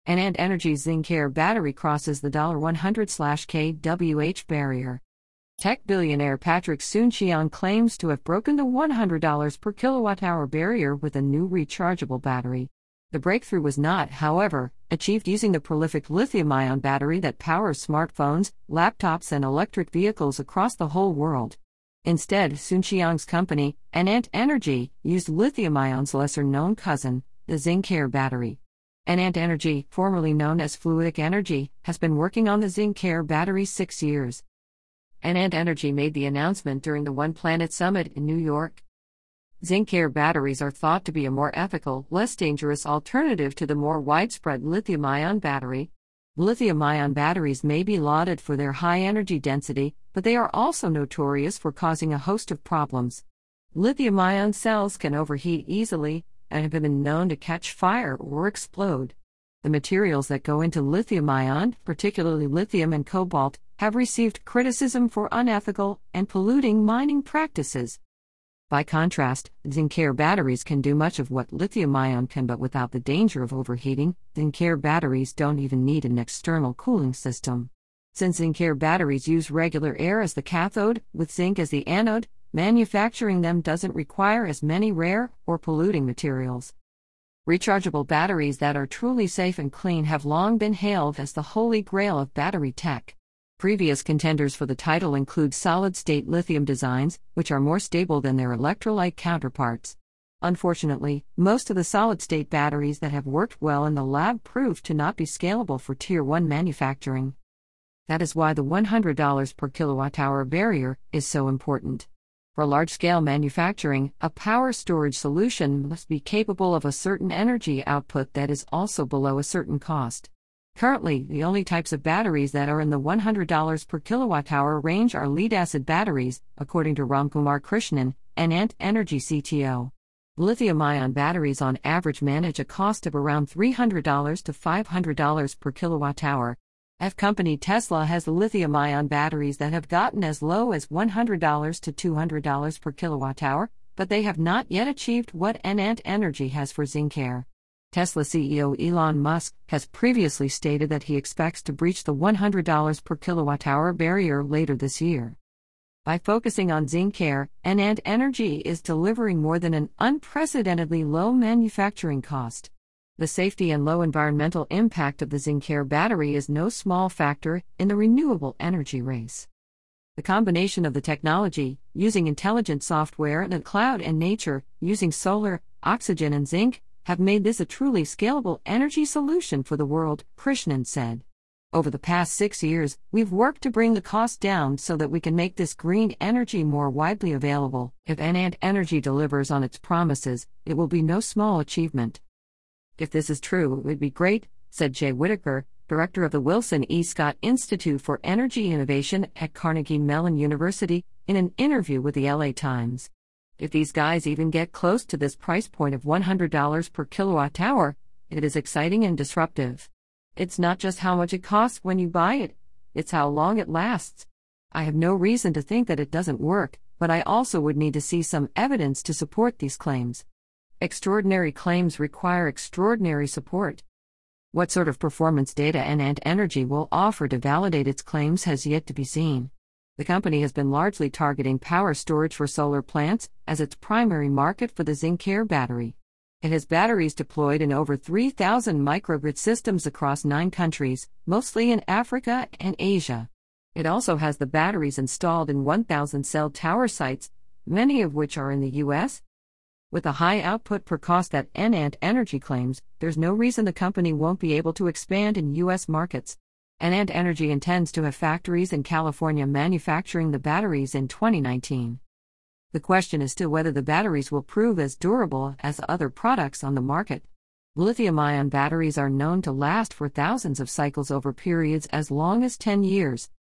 Enant Energy's ZinCare battery crosses the $100/kWh barrier. Tech billionaire Patrick Soon-Shiong claims to have broken the $100 per kilowatt-hour barrier with a new rechargeable battery. The breakthrough was not, however, achieved using the prolific lithium-ion battery that powers smartphones, laptops, and electric vehicles across the whole world. Instead, Soon-Shiong's company, Enant Energy, used lithium-ion's lesser-known cousin, the ZinCare battery. Enant Energy, formerly known as Fluidic Energy, has been working on the ZinCare battery 6 years. Enant Energy made the announcement during the One Planet Summit in New York. ZinCare batteries are thought to be a more ethical, less dangerous alternative to the more widespread lithium-ion battery. Lithium-ion batteries may be lauded for their high energy density, but they are also notorious for causing a host of problems. Lithium-ion cells can overheat easily and have been known to catch fire or explode. The materials that go into lithium-ion, particularly lithium and cobalt, have received criticism for unethical and polluting mining practices. By contrast, ZinCare batteries can do much of what lithium-ion can, but without the danger of overheating. ZinCare batteries don't even need an external cooling system. Since ZinCare batteries use regular air as the cathode, with zinc as the anode, manufacturing them doesn't require as many rare or polluting materials. Rechargeable batteries that are truly safe and clean have long been hailed as the holy grail of battery tech. Previous contenders for the title include solid-state lithium designs, which are more stable than their electrolyte counterparts. Unfortunately, most of the solid-state batteries that have worked well in the lab proved to not be scalable for Tier 1 manufacturing. That is why the $100 per kilowatt-hour barrier is so important. For large-scale manufacturing, a power storage solution must be capable of a certain energy output that is also below a certain cost. Currently, the only types of batteries that are in the $100 per kilowatt-hour range are lead-acid batteries, according to Ramkumar Krishnan, Enant Energy CTO. Lithium-ion batteries on average manage a cost of around $300 to $500 per kilowatt-hour. Company Tesla has lithium-ion batteries that have gotten as low as $100 to $200 per kilowatt-hour, but they have not yet achieved what Enant Energy has for ZinCare. Tesla CEO Elon Musk has previously stated that he expects to breach the $100 per kilowatt-hour barrier later this year. By focusing on ZinCare, Enant Energy is delivering more than an unprecedentedly low manufacturing cost. The safety and low environmental impact of the ZinCare battery is no small factor in the renewable energy race. The combination of the technology, using intelligent software in the cloud and nature, using solar, oxygen and zinc, have made this a truly scalable energy solution for the world, Krishnan said. Over the past 6 years, we've worked to bring the cost down so that we can make this green energy more widely available. If Enant Energy delivers on its promises, it will be no small achievement. If this is true, it would be great, said Jay Whitaker, director of the Wilson E. Scott Institute for Energy Innovation at Carnegie Mellon University, in an interview with the LA Times. If these guys even get close to this price point of $100 per kilowatt-hour, it is exciting and disruptive. It's not just how much it costs when you buy it, it's how long it lasts. I have no reason to think that it doesn't work, but I also would need to see some evidence to support these claims. Extraordinary claims require extraordinary support. What sort of performance data Enant Energy will offer to validate its claims has yet to be seen. The company has been largely targeting power storage for solar plants as its primary market for the ZinCare battery. It has batteries deployed in over 3,000 microgrid systems across 9 countries, mostly in Africa and Asia. It also has the batteries installed in 1,000 cell tower sites, many of which are in the U.S. With the high output per cost that Enant Energy claims, there's no reason the company won't be able to expand in U.S. markets. Enant Energy intends to have factories in California manufacturing the batteries in 2019. The question is still whether the batteries will prove as durable as other products on the market. Lithium-ion batteries are known to last for thousands of cycles over periods as long as 10 years.